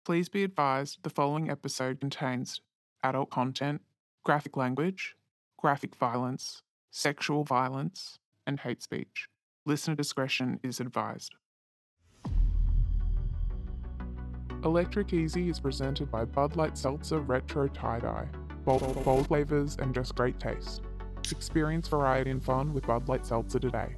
Please be advised the following episode contains adult content, graphic language, graphic violence, sexual violence, and hate speech. Listener discretion is advised. Electric Easy is presented by Bud Light Seltzer Retro Tie-Dye. Bold flavors and just great taste. Experience variety and fun with Bud Light Seltzer today.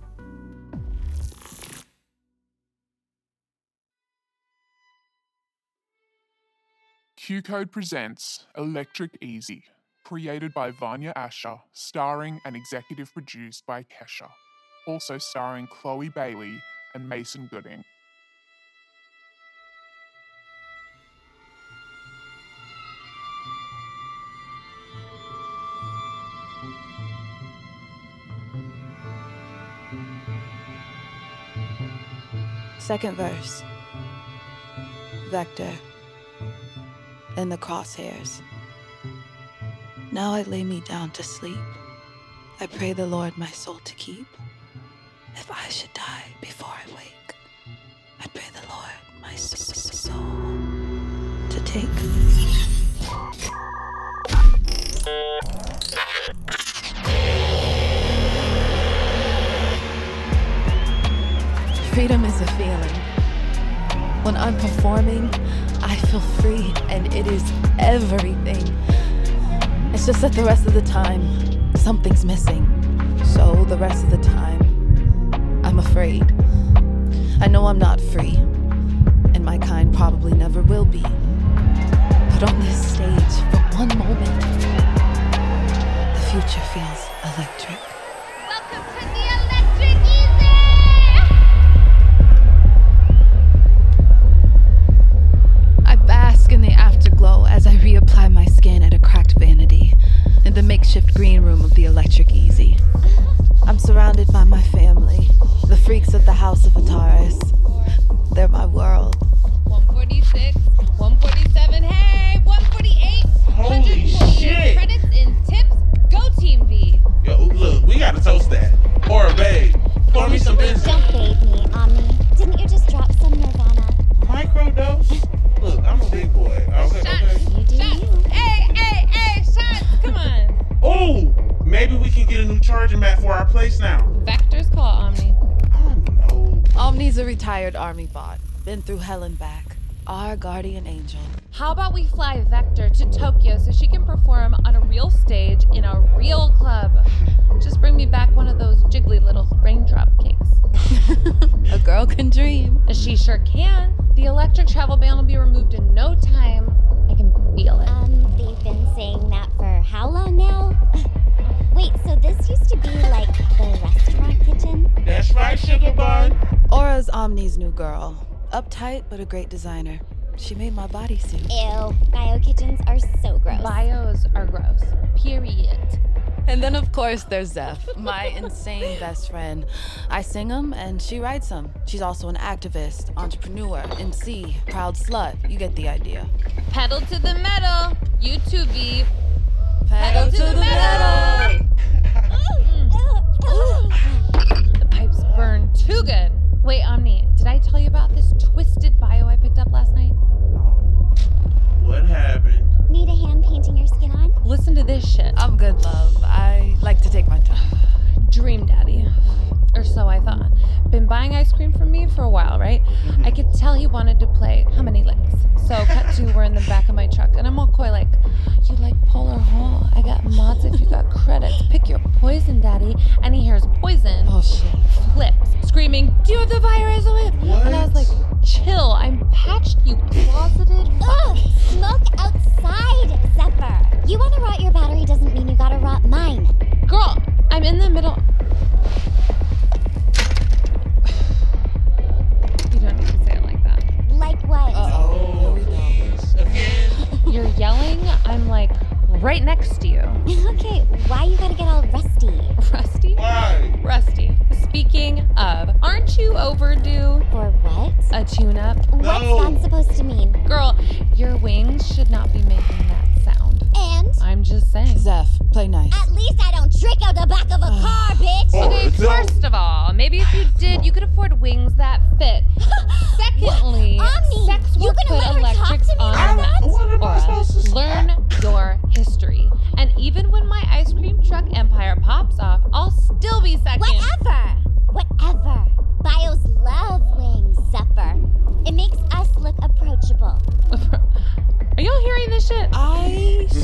Q-Code presents Electric Easy, created by Vanya Asher, starring and executive produced by Kesha. Also starring Chloe Bailey and Mason Gooding. Second verse. Vector. In the crosshairs. Now I lay me down to sleep. I pray the Lord my soul to keep. If I should die before I wake, I pray the Lord my soul to take. Freedom is a feeling. When I'm performing, I feel free, and it is everything. It's just that the rest of the time, something's missing. So the rest of the time, I'm afraid. I know I'm not free, and my kind probably never will be. But on this stage, for one moment, the future feels electric. Welcome to the Electric Easy! I bask in the afterglow as I reapply my skin at a cracked vanity in the makeshift green room of the Electric Easy. I'm surrounded by my family, the freaks of the House of Ataris. They're my world. 146, 147, hey, 148, Holy 148 shit. credits in tips. Go Team V. Yo, look, we gotta toast that. Or babe, pour me some benzene. Don't babe me, Omni. Didn't you just drop some Nirvana? Microdose? Look, I'm a big boy. Okay. You do Shots. you. Hey, shots. Come on. Oh, maybe we can get a new charging mat for our place now. Vector's call, Omni. I don't know. Omni's a retired army bot, been through hell and back. Our guardian angel. How about we fly Vector to Tokyo so she can perform on a real stage in a real club? Just bring me back one of those jiggly little raindrop cakes. A girl can dream. She sure can. The electric travel ban will be removed in no time. I can feel it. They've been saying that for how long now? Wait, so this used to be like the restaurant kitchen? That's right, sugar bun. Aura's Omni's new girl. Uptight, but a great designer. She made my bodysuit. Ew, bio kitchens are so gross. Bios are gross. Period. And then, of course, there's Zeph, my insane best friend. I sing 'em, and she writes 'em. She's also an activist, entrepreneur, MC, proud slut. You get the idea. Pedal to the metal. You too, V. Pedal to the metal! The pipes burn too good. Wait, Omni, did I tell you about this twisted bio I picked up last night? What happened? Need a hand painting your skin on? Listen to this shit. I'm good, love. I like to take my time. Dream Daddy. Or so I thought. Been buying ice cream from me for a while, right? I could tell he wanted to play How Many Licks. So cut to, we're in the back of my truck, and I'm all coy like, you like Polar Hall? I got mods if you got credits. Pick your poison, Daddy. And he hears poison. Oh, shit. Flips, screaming, do you have the virus? What? And I was like, chill, I'm patched, you closeted Ugh, smoke outside, Zephyr. You want to rot your battery doesn't mean you gotta rot mine. Girl, I'm in the middle. You don't need to say it like that. Like what? Oh, please. Again? You're yelling, I'm like right next to you. Okay, why you gotta get all rusty? Rusty? Why? Rusty. Speaking of, aren't you overdue For what? a tune-up? What's No. that supposed to mean? Girl, your wings should not be making that sound. And? I'm just saying. Zeph, play nice. At least I don't trick out the back of a car, bitch! Oh, Okay, no. first of all, maybe if you did, you could afford wings that fit. Secondly, Omni, sex you will gonna put let her talk electrics to me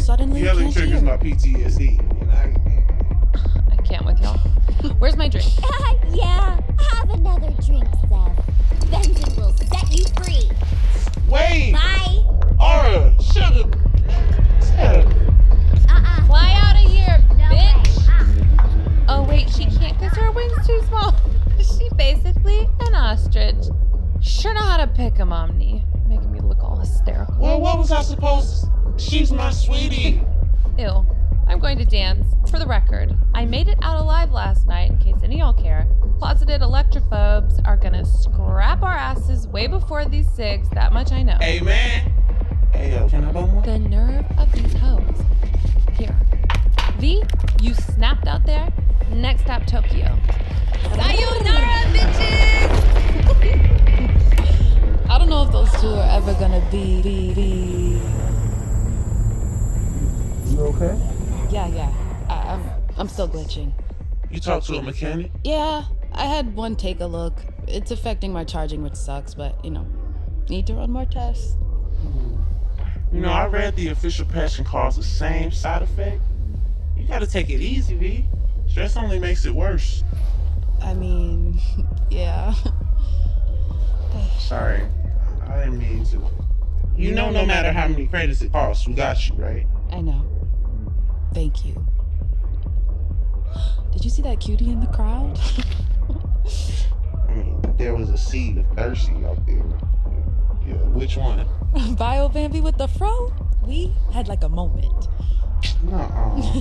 suddenly Yelling can't triggers hear. my PTSD. And I can't with y'all. Where's my drink? Yeah, have another drink, Seth. Benson will set you free. Wait! Bye. Aura! Sugar! Seth. Fly out of here, No bitch! way. Oh wait, she can't because her wings too small. She's basically an ostrich. Sure know how to pick 'em, Omni. Making me look all hysterical. Well, what was I supposed to... She's my sweetie. Ew. I'm going to dance. For the record, I made it out alive last night, in case any of y'all care. Closeted electrophobes are gonna scrap our asses way before these cigs, that much I know. Hey, man. Hey, yo, can I bum one? The nerve of these hoes. Here. V, you snapped out there. Next stop, Tokyo. Sayonara, bitches! I don't know if those two are ever gonna be. You okay? Yeah. I'm still glitching. You talked to a mechanic? Yeah, I had one take a look. It's affecting my charging, which sucks, but need to run more tests. You know, I read the official patch can cause the same side effect. You gotta take it easy, V. Stress only makes it worse. I mean, yeah. Sorry, I didn't mean to. You know, no matter how many credits it costs, we got you, right? I know. Thank you. Did you see that cutie in the crowd? I mean, there was a seed of thirsty out there. Yeah, which one? Bio Bambi with the fro? We had like a moment. Nuh-uh.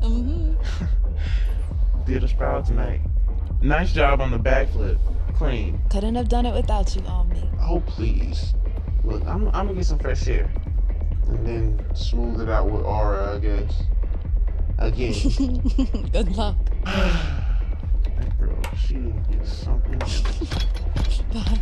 Did a sprout tonight. Nice job on the backflip. Clean. Couldn't have done it without you, Omni. Oh, please. Look, I'm gonna get some fresh air. And then smooth it out with aura, I guess. Again. Good luck. That girl, she is something else. Bye.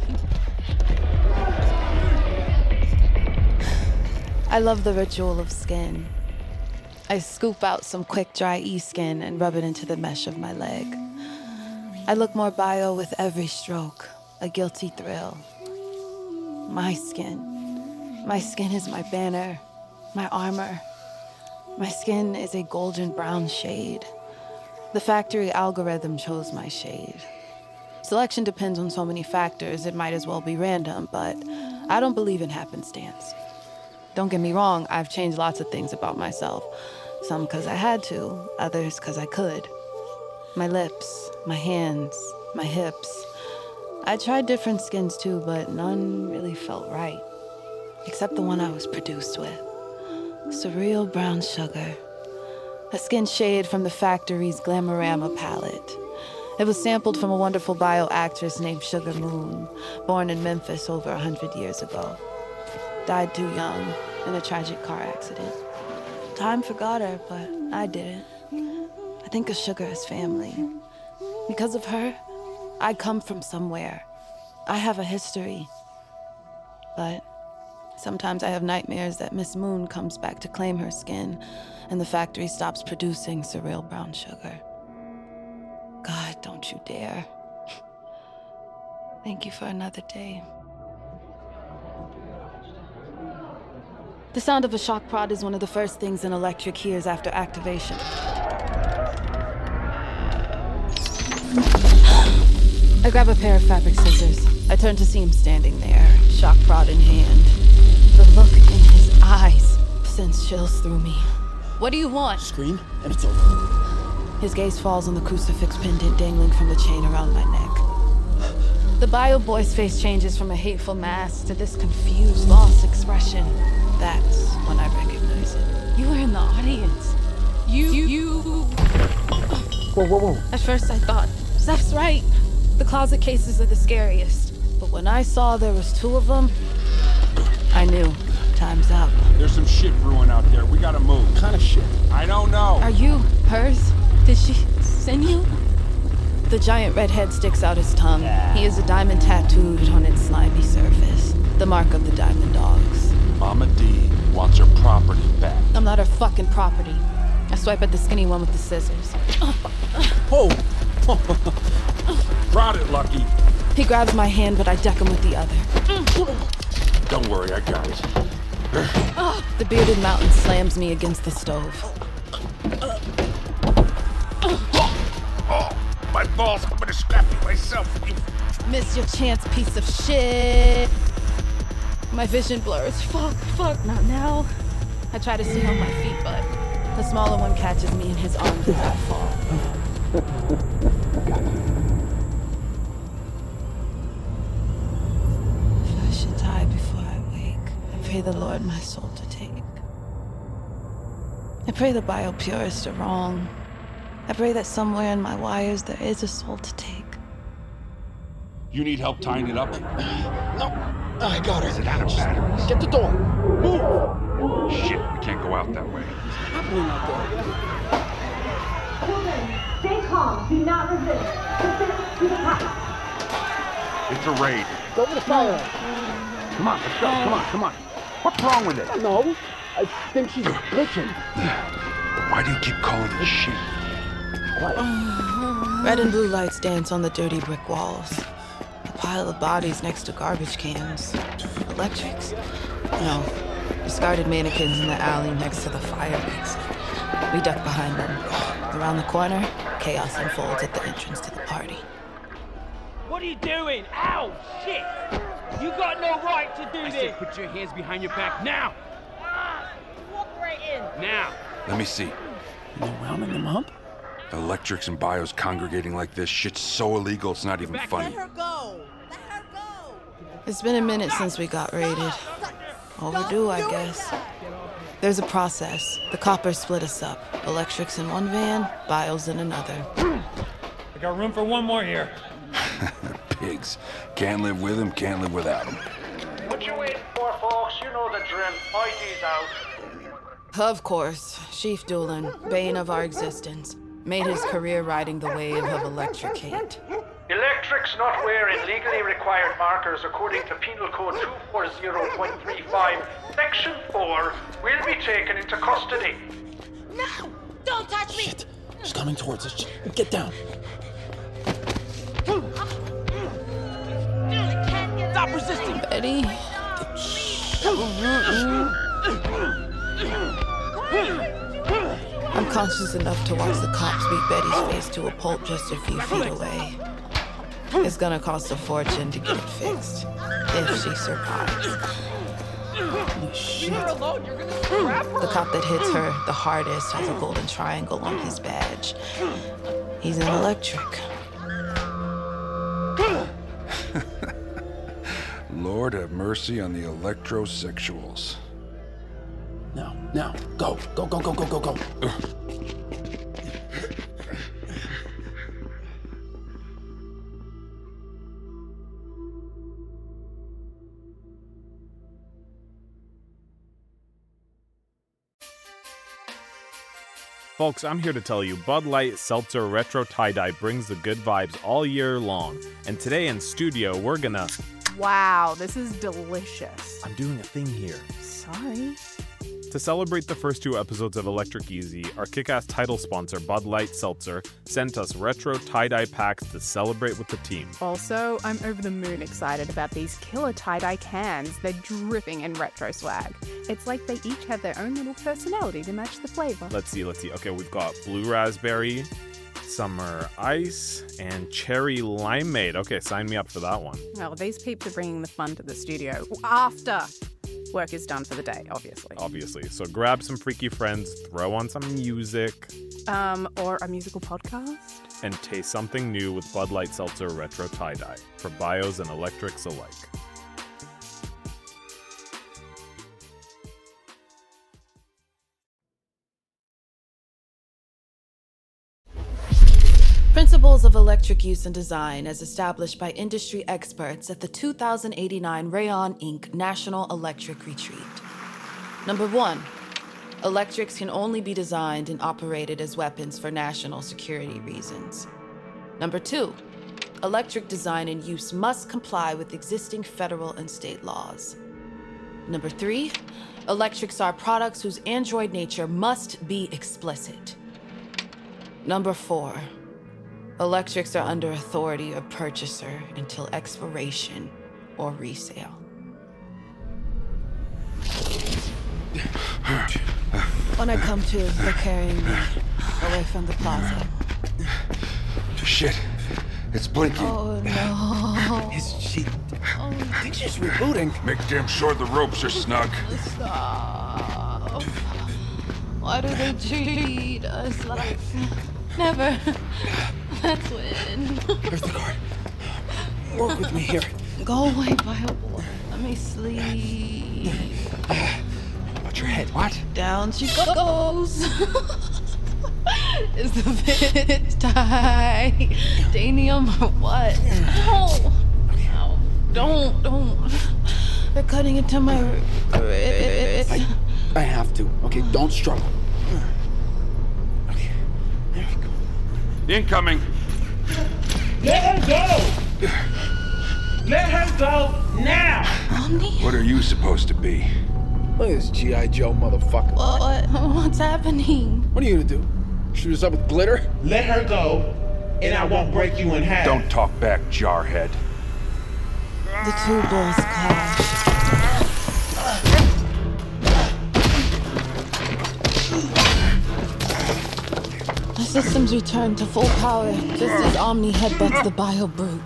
I love the ritual of skin. I scoop out some quick dry e-skin and rub it into the mesh of my leg. I look more bio with every stroke, a guilty thrill. My skin. My skin is my banner, my armor. My skin is a golden brown shade. The factory algorithm chose my shade. Selection depends on so many factors, it might as well be random, but I don't believe in happenstance. Don't get me wrong, I've changed lots of things about myself. Some because I had to, others because I could. My lips, my hands, my hips. I tried different skins too, but none really felt right. Except the one I was produced with. Surreal brown sugar. A skin shade from the factory's Glamorama palette. It was sampled from a wonderful bio actress named Sugar Moon, born in Memphis over 100 years ago. Died too young in a tragic car accident. Time forgot her, but I didn't. I think of Sugar as family. Because of her, I come from somewhere. I have a history. But sometimes I have nightmares that Miss Moon comes back to claim her skin, and the factory stops producing surreal brown sugar. God, don't you dare. Thank you for another day. The sound of a shock prod is one of the first things an electric hears after activation. I grab a pair of fabric scissors. I turn to see him standing there, shock prod in hand. The look in his eyes sends chills through me. What do you want? Scream, and it's over. His gaze falls on the crucifix pendant dangling from the chain around my neck. The bio boy's face changes from a hateful mask to this confused, lost expression. That's when I recognize it. You were in the audience. You. Whoa. At first I thought, Zeph's right. The closet cases are the scariest. But when I saw there was two of them, I knew. Time's up. There's some shit brewing out there. We gotta move. What kind of shit? I don't know. Are you hers? Did she send you? The giant red head sticks out his tongue. He has a diamond tattooed on its slimy surface. The mark of the diamond dogs. Mama D wants her property back. I'm not her fucking property. I swipe at the skinny one with the scissors. Oh! Brought it, Lucky. He grabs my hand, but I deck him with the other. Don't worry, I got it. The bearded mountain slams me against the stove. My balls, I'm gonna scrap you myself. Miss your chance, piece of shit. My vision blurs. Fuck, not now. I try to stay on my feet, but the smaller one catches me in his arms as I fall. If I should die before I wake, I pray the Lord my soul to take. I pray the biopurists are wrong. I pray that somewhere in my wires there is a soul to take. You need help tying it up? No, I got her. Sit down, batteries. Get the door. Move. Shit, we can't go out that way. What's happening out there? Stay calm. Do not resist. Resist to the top. It's a raid. Go for the fire. Come on, let's go. Come on. What's wrong with it? No, I think she's glitching. Why do you keep calling it shit? Quiet. Red and blue lights dance on the dirty brick walls. A pile of bodies next to garbage cans. Electrics? No. Discarded mannequins in the alley next to the fire exit. We duck behind them. Around the corner, chaos unfolds at the entrance to the party. What are you doing? Ow! Shit! You got no right to do this! I said put your hands behind your back now! Walk right in! Now! Let me see. You rounding them up? Electrics and bios congregating like this, shit's so illegal it's not even funny. Let her go! Let her go! It's been a minute since we got raided. Overdue, I guess. There's a process. The coppers split us up. Electrics in one van, bios in another. I got room for one more here. Pigs. Can't live with them, can't live without them. What you waiting for, folks? You know the drill. ID's out. Of course, Chief Doolin, bane of our existence, made his career riding the wave of electric hate. Electrics not wearing legally required markers according to Penal Code 240.35, Section 4, will be taken into custody. No! Don't touch me! Shit, she's coming towards us. Get down. Stop resisting! Betty? I'm conscious enough to watch the cops beat Betty's face to a pulp just a few feet away. It's gonna cost a fortune to get it fixed, if she survives. Leave her alone, you're gonna scrap her! The cop that hits her the hardest has a golden triangle on his badge. He's an electric. Lord have mercy on the electrosexuals. Now, go. Folks, I'm here to tell you Bud Light Seltzer Retro Tie-Dye brings the good vibes all year long. And today in studio, we're gonna... Wow, this is delicious. I'm doing a thing here. Sorry. To celebrate the first 2 episodes of Electric Easy, our kick-ass title sponsor, Bud Light Seltzer, sent us retro tie-dye packs to celebrate with the team. Also, I'm over the moon excited about these killer tie-dye cans. They're dripping in retro swag. It's like they each have their own little personality to match the flavor. Let's see. Okay, we've got blue raspberry, summer ice, and cherry limeade. Okay, sign me up for that one. Well, these peeps are bringing the fun to the studio after work is done for the day, obviously. So grab some freaky friends, throw on some music. Or a musical podcast. And taste something new with Bud Light Seltzer Retro Tie-Dye for bios and electrics alike. Principles of electric use and design as established by industry experts at the 2089 Rayon Inc. National Electric Retreat. Number 1, electrics can only be designed and operated as weapons for national security reasons. Number 2, electric design and use must comply with existing federal and state laws. Number 3, electrics are products whose android nature must be explicit. Number 4, electrics are under authority of purchaser until expiration or resale. When I come to, they're carrying me away from the plaza. Shit. It's blinking. Oh, no. Is she... I think she's rebooting. Make damn sure the ropes are snug. Stop. Why do they treat us like... Never. Let's win. Here's the card. Work with me here. Go away, Bioboy. Let me sleep. Watch your head. What? Down she goes. Is the fit tight? Danium or what? No. Don't. They're cutting into my wrist. I have to. Okay, don't struggle. Okay, there we go. Incoming. Let her go! Let her go now! Omni? What are you supposed to be? Look at this G.I. Joe motherfucker. What's happening? What are you gonna do? Shoot us up with glitter? Let her go, and I won't break you in half. Don't talk back, jarhead. The two bulls clash. The systems return to full power just as Omni headbutts the bio brute.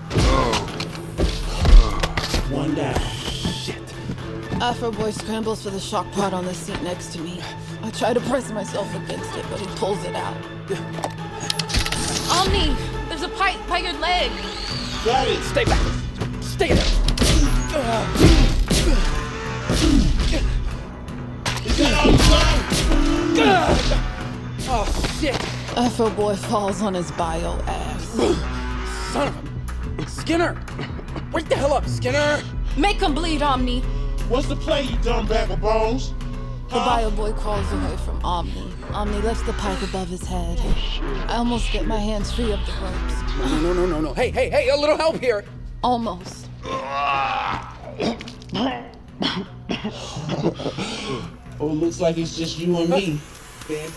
One down. Afro Boy scrambles for the shock pod on the seat next to me. I try to press myself against it, but he pulls it out. Omni! There's a pipe by your leg! Got it! Stay back! Stay there! Is that outside? Oh, shit! Afro Boy falls on his bio ass. Son of a... Skinner! Wake the hell up, Skinner! Make him bleed, Omni! What's the play, you dumb bag of bones? The bio boy crawls away from Omni. Omni lifts the pipe above his head. I almost get my hands free of the ropes. No. Hey, a little help here! Almost. Oh, looks like it's just you and me, babe.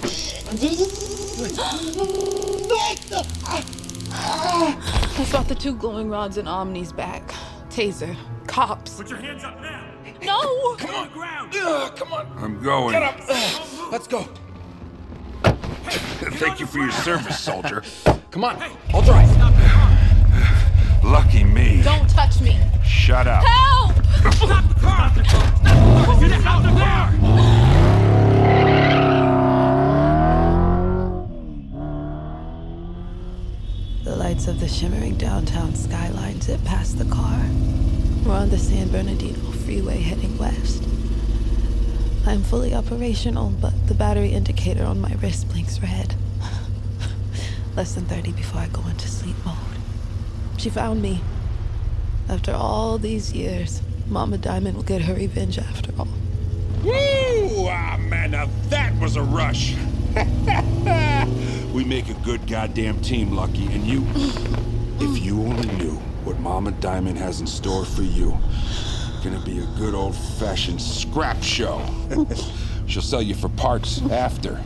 I saw the two glowing rods in Omni's back. Taser. Cops. Put your hands up now! No! Come on, ground! Come on! I'm going. Get up! Let's go. Thank you for your service, soldier. Come on, I'll drive. Lucky me. Don't touch me! Shut up. Help! Stop the car! Get out the car! The lights of the shimmering downtown skyline zip past the car. We're on the San Bernardino freeway heading west. I'm fully operational, but the battery indicator on my wrist blinks red. Less than 30 before I go into sleep mode. She found me. After all these years, Mama Diamond will get her revenge after all. Woo! Ah, man, now that was a rush. We make a good goddamn team, Lucky, and you... If you only knew what Mama Diamond has in store for you. Gonna be a good old-fashioned scrap show. She'll sell you for parts after.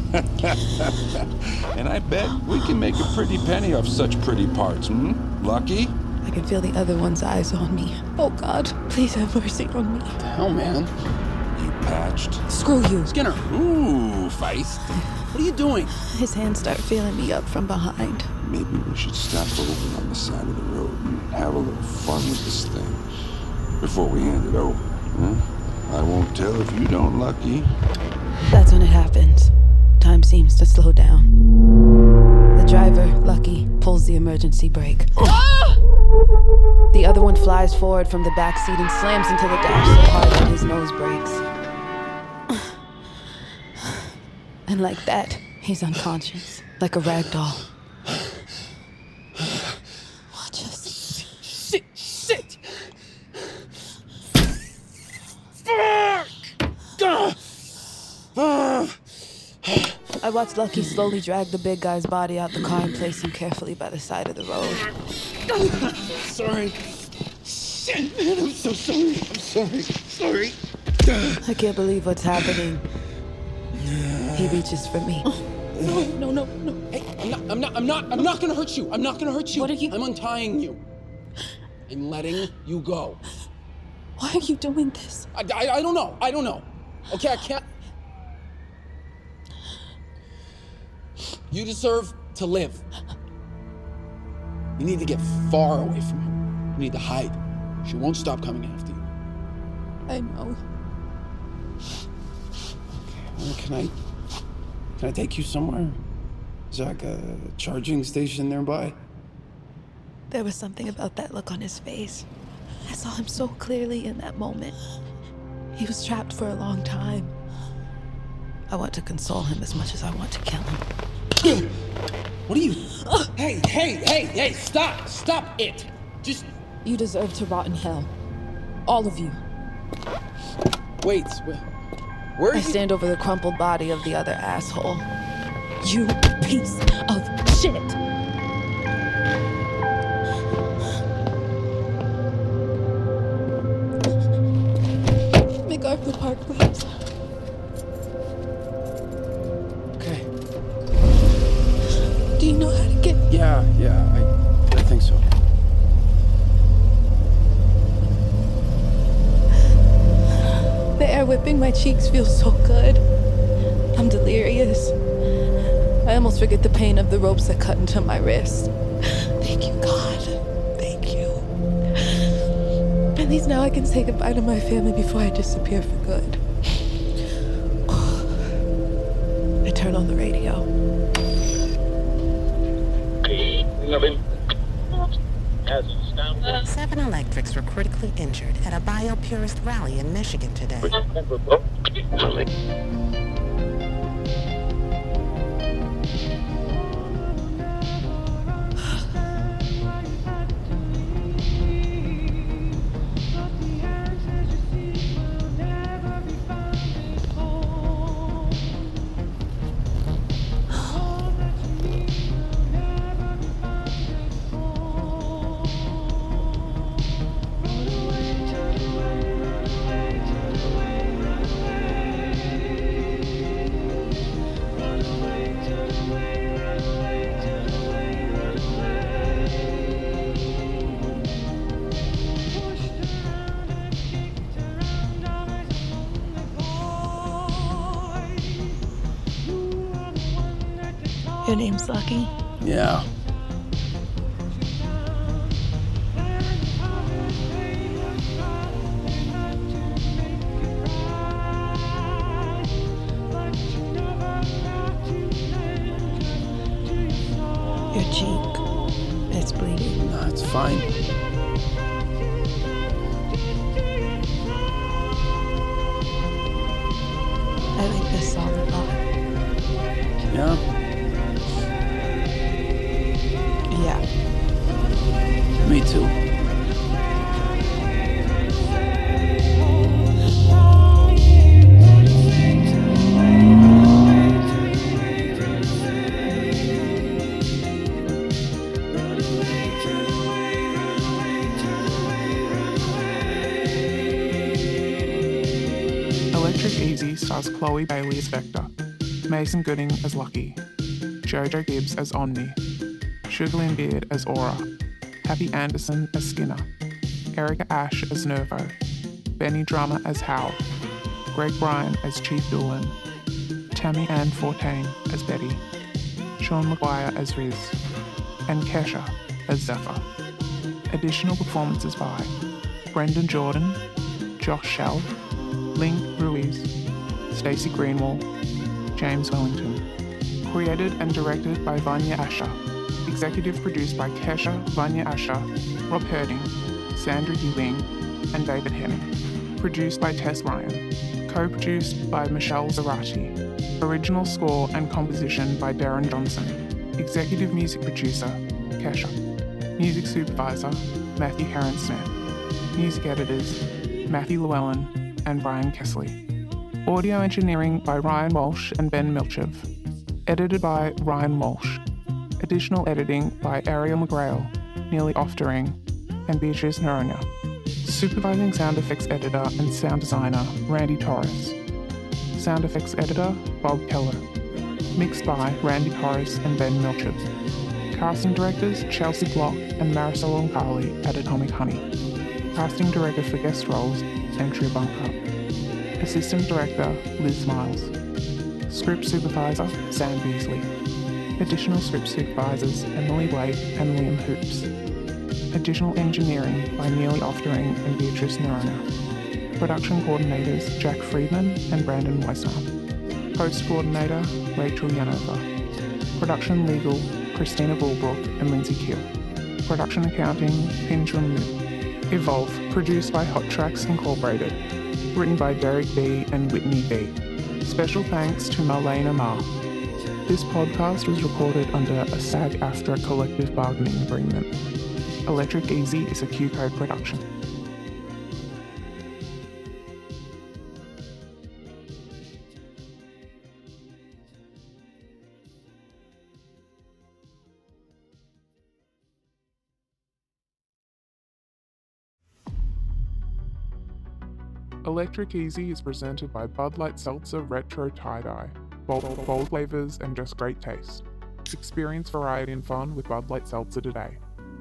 And I bet we can make a pretty penny off such pretty parts, Lucky? I can feel the other one's eyes on me. Oh God, please have mercy on me. What the hell, man? You patched? Screw you. Skinner! Ooh, feisty. What are you doing? His hands start feeling me up from behind. Maybe we should stop over on the side of the road and have a little fun with this thing before we hand it over, huh? I won't tell if you don't, Lucky. That's when it happens. Time seems to slow down. The driver, Lucky, pulls the emergency brake. Ah! The other one flies forward from the back seat and slams into the dash so hard that his nose breaks. And like that, he's unconscious, like a rag doll. Watch us. Sit! I watched Lucky slowly drag the big guy's body out the car and place him carefully by the side of the road. Sorry. Shit, man, I'm so sorry. I'm sorry. I can't believe what's happening. He reaches for me. No. Hey, I'm not gonna hurt you. I'm not gonna hurt you. What are you? I'm untying you. I'm letting you go. Why are you doing this? I don't know. Okay, I can't. You deserve to live. You need to get far away from her. You need to hide. She won't stop coming after you. I know. Okay, well, can I take you somewhere? Is there like a charging station nearby? There was something about that look on his face. I saw him so clearly in that moment. He was trapped for a long time. I want to console him as much as I want to kill him. What are you... Hey, stop it! Just... You deserve to rot in hell. All of you. Wait, where are I you... stand over the crumpled body of the other asshole. You piece of shit! MacArthur Park, please. Okay. Do you know how to get... Yeah, I think so. The air whipping my cheeks feels so good. I'm delirious. I almost forget the pain of the ropes that cut into my wrist. Thank you, God. Thank you. At least now I can say goodbye to my family before I disappear for good. I turn on the radio. 7 electrics were critically injured at a biopurist rally in Michigan today. Your name's Lucky? Yeah. Your cheek. It's bleeding. No, it's fine. I like this song a lot. Yeah? Yeah. Me too. Electric Easy stars Chloe Bailey as Vector, Mason Gooding as Lucky, Jojo Gibbs as Omni, Sugarlyn Beard as Aura, Happy Anderson as Skinner, Erica Ash as Nervo, Benny Drummer as Hal, Greg Bryan as Chief Doolin, Tammy Ann Fortain as Betty, Sean McGuire as Riz, and Kesha as Zephyr. Additional performances by Brendan Jordan, Josh Shell, Ling Ruiz, Stacey Greenwald, James Wellington. Created and directed by Vanya Asher. Executive produced by Kesha, Vanya Asher, Rob Herding, Sandra Ewing, and David Henning. Produced by Tess Ryan. Co-produced by Michelle Zarati. Original score and composition by Darren Johnson. Executive music producer, Kesha. Music supervisor, Matthew Heron-Smith. Music editors, Matthew Llewellyn and Brian Kessley. Audio engineering by Ryan Walsh and Ben Milchev. Edited by Ryan Walsh. Additional editing by Ariel McGrail, Neely Oftering, and Beatrice Noronha. Supervising sound effects editor and sound designer, Randy Torres. Sound effects editor, Bob Keller. Mixed by Randy Torres and Ben Milchev. Casting directors, Chelsea Block and Marisol Onkali at Atomic Honey. Casting director for guest roles, Andrea Bunker. Assistant director, Liz Miles. Script supervisor, Sam Beasley. Additional script supervisors Emily Blake and Liam Hoops. Additional engineering by Neely Oftering and Beatrice Nerona. Production coordinators Jack Friedman and Brandon Weissner. Post coordinator Rachel Yanova. Production legal Christina Bulbrook and Lindsay Keel. Production accounting Pin Chun Mu. Evolve, produced by Hot Tracks Incorporated. Written by Derek B. and Whitney B. Special thanks to Marlena Ma. This podcast was recorded under a SAG-AFTRA collective bargaining agreement. Electric Easy is a Q-Code production. Electric Easy is presented by Bud Light Seltzer Retro Tie-Dye. Bold flavors and just great taste. Experience variety and fun with Bud Light Seltzer today.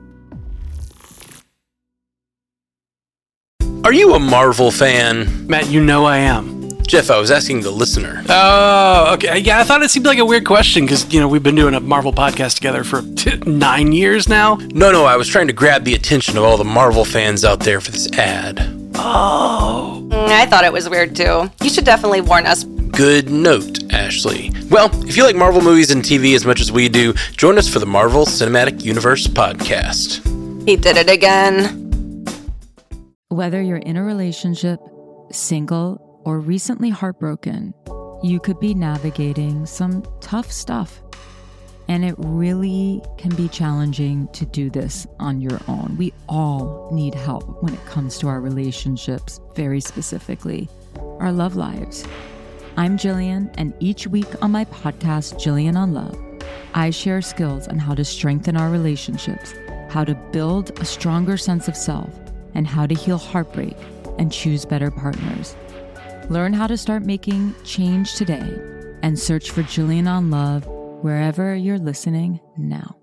Are you a Marvel fan? Matt, you know I am. Jeff, I was asking the listener. Oh, okay. Yeah, I thought it seemed like a weird question because, we've been doing a Marvel podcast together for 9 years now. No, I was trying to grab the attention of all the Marvel fans out there for this ad. Oh. I thought it was weird too. You should definitely warn us. Good note, Ashley. Well, if you like Marvel movies and TV as much as we do, join us for the Marvel Cinematic Universe podcast. He did it again. Whether you're in a relationship, single, or recently heartbroken, you could be navigating some tough stuff. And it really can be challenging to do this on your own. We all need help when it comes to our relationships, very specifically, our love lives. I'm Jillian, and each week on my podcast, Jillian on Love, I share skills on how to strengthen our relationships, how to build a stronger sense of self, and how to heal heartbreak and choose better partners. Learn how to start making change today and search for Jillian on Love wherever you're listening now.